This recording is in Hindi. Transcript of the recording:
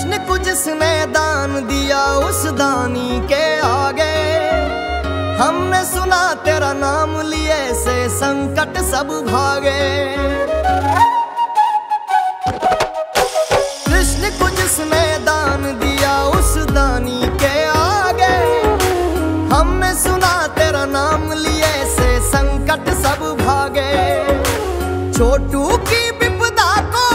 कृष्ण को जिसने दान दिया उस दानी के आगे, हमने सुना तेरा नाम लिए से संकट सब भागे। कृष्ण को जिसने दान दिया उस दानी के आगे, हमने सुना तेरा नाम लिए से संकट सब भागे। छोटू की विपदा को